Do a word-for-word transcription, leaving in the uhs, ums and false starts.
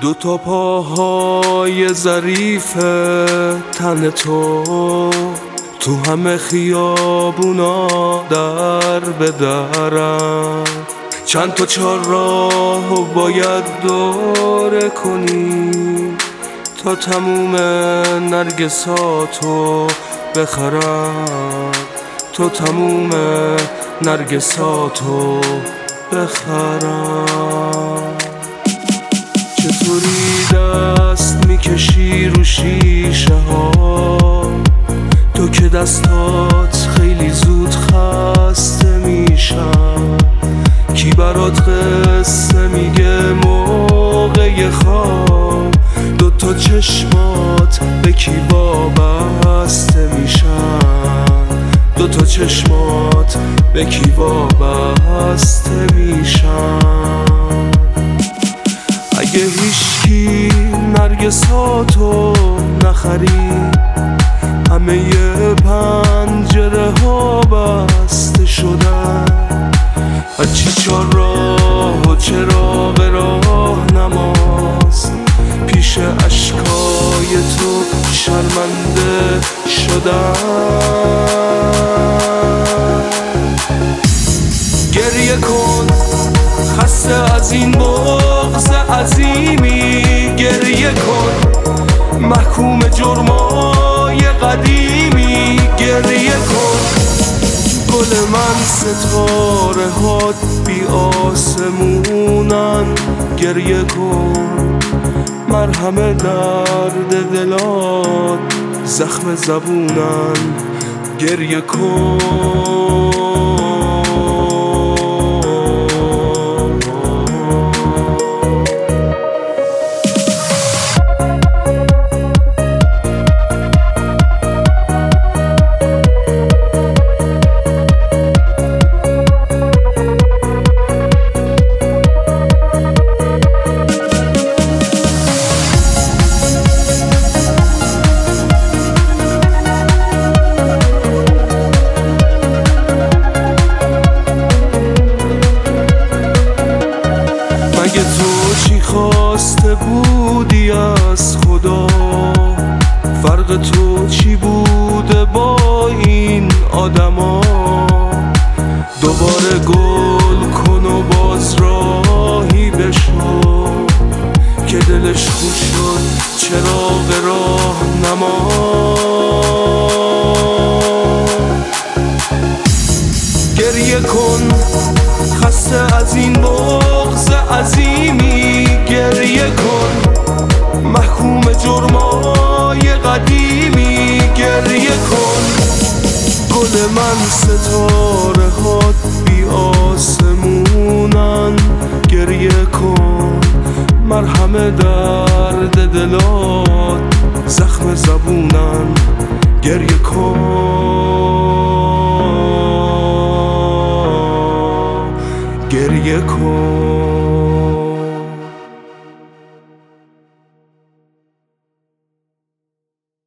دو تا پاهای ظریف تن تو تو همه خیابونا در به درم، چند تا چهار راهو باید دوره کنی تا تموم نرگساتو بخرم، تا تموم نرگساتو بخرم. چطوری دست میکشی رو شیشه ها، تو که دستات خیلی زود خسته میشن، کی برات قصه میگه موقع خواب، دوتا چشمات به کی وابسته میشن، دوتا چشمات به کی وابسته میشن. اگه هیچکی نرگساتو نخرید، همه ی پنجره ها بسته شدن، هرچی چار راه و چراغ راه نماست، پیش اشکای تو شرمنده شدن. گریه کن خسته از این بغض عظیمی، گریه کن محکوم جرمای قدیمی، گریه کن گل من ستاره هات بی آسمونن، گریه کن مرهم درد دلات زخم زبونن، گریه کن. مگه تو چی خواسته بودی از خدا؟ فرق تو چی بوده با این آدما؟ دوباره گل کن و باز راهی بشو که دلش خوش شد چراغ راه نما. گریه کن خسته از این بغض عظیمی، گریه کن محکوم جرمای قدیمی، گریه کن گل من ستاره هات بی آسمونن، گریه کن مرهم درد دلات زخم زبونن، گریه کن گریه کن.